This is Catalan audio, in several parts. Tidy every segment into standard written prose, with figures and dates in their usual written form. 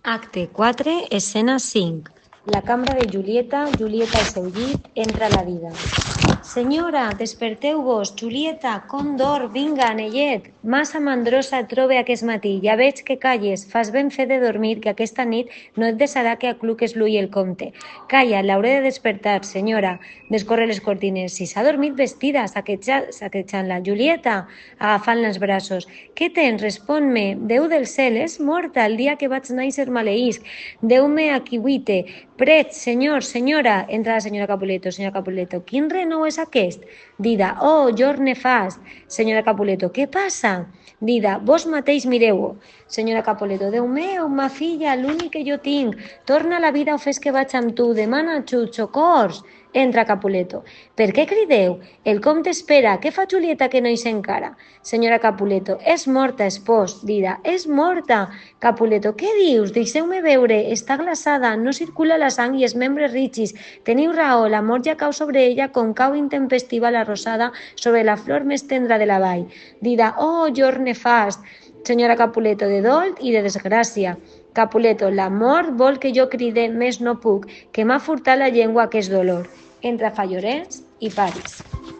Acte 4, escena 5. La cambra de Julieta, Julieta al seu llit, entra la vida. Senyora, desperteu-vos, Julieta, com dorm, vinga, anellet. Massa mandrosa et trobe aquest matí, ja veig que calles, fas ben fer de dormir, que aquesta nit no et deixarà que acluques l'ull el compte. Calla, l'hauré de despertar, senyora. Descorre les cortines. Si s'ha dormit vestida, saquejant-la. Julieta, agafant-la els braços. Què tens? Respon-me. Déu del cel, és morta el dia que vaig néixer maleïsc. Déu me aquiuite. Pret, senyor, senyora, entra la senyora Capuleto. Senyora Capuleto, quin renou és aquest? Dida, oh, jorn nefast. Senyora Capuleto, què passa? Dida, vos mateix mireu-ho. Senyora Capuleto, Déu meu, ma filla, l'únic que jo tinc. Torna a la vida o fes que vaig amb tu. Demana ajut, socors. Entra Capuleto. Per què crideu? El comte espera. Què fa Julieta que no hi sé encara? Senyora Capuleto, és morta, espòs. Dida, és morta. Capuleto, què dius? Deixeu-me veure. Està glaçada, no circula la sang i els membres rígids. Teniu raó, la mort ja cau sobre ella com cau intempestiva la rosada sobre la flor més tendra de la vall. Dida, oh, jorn nefast. Senyora Capuleto, de dol i de desgràcia. Capuleto, la mort vol que jo cride, més no puc, que m'ha furtat la llengua aquest dolor. Entra Fra Llorenç i Paris.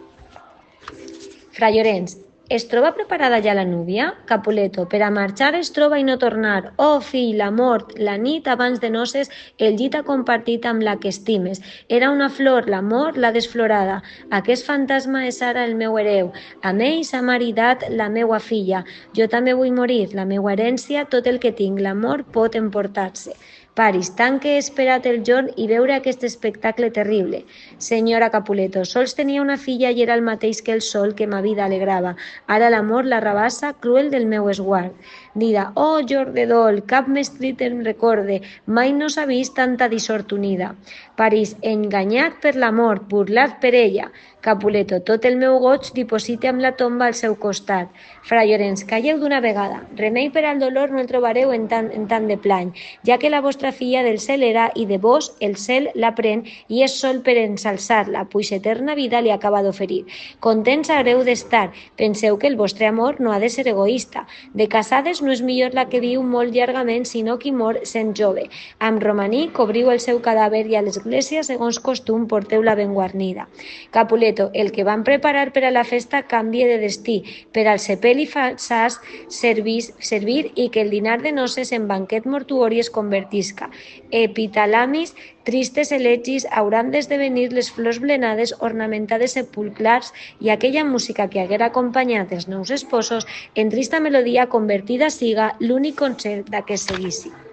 Fra Llorenç, es troba preparada ja la núvia? Capuleto, per a marxar es troba i no tornar. Oh, fill, la mort, la nit abans de noces, el llit ha compartit amb la que estimes. Era una flor, la mort, la desflorada. Aquest fantasma és ara el meu hereu. Amb ell s'ha maridat la meua filla. Jo també vull morir. La meua herència, tot el que tinc, la mort pot emportar-se. Paris, tant que he esperat el jorn i veure aquest espectacle terrible. Senyora Capuleto, sols tenia una filla i era el mateix que el sol que ma vida alegrava. Ara l'amor la rabassa, cruel del meu esguard. Dida, oh, jorn de dol, cap més trist em recorde, mai no s'ha vist tanta dissort unida. Paris, enganyat per la mort, burlat per ella. Capuleto, tot el meu goig diposite amb la tomba al seu costat. Fra Llorenç, calleu d'una vegada. Remei per al dolor no el trobareu en tant de plany, ja que la vostra filla del cel era i de vos el cel la pren i és sol per ensalçar-la, pues eterna vida li acaba d'oferir. Contents haureu d'estar. Penseu que el vostre amor no ha de ser egoista. De casades no és millor la que viu molt llargament, sinó qui mor sent jove. Amb romaní cobriu el seu cadàver i a l'església, segons costum, porteu-la ben guarnida. Capuleto, el que van preparar per a la festa canvie de destí, per al sepel i falsàs servir i que el dinar de noces en banquet mortuori es convertisca. Epitalamis, tristes elegis hauran d'esdevenir les flors blenades ornamentades sepulcrals i aquella música que haguera acompanyat els nous esposos en trista melodia convertida siga l'únic concert d'aquest seguici.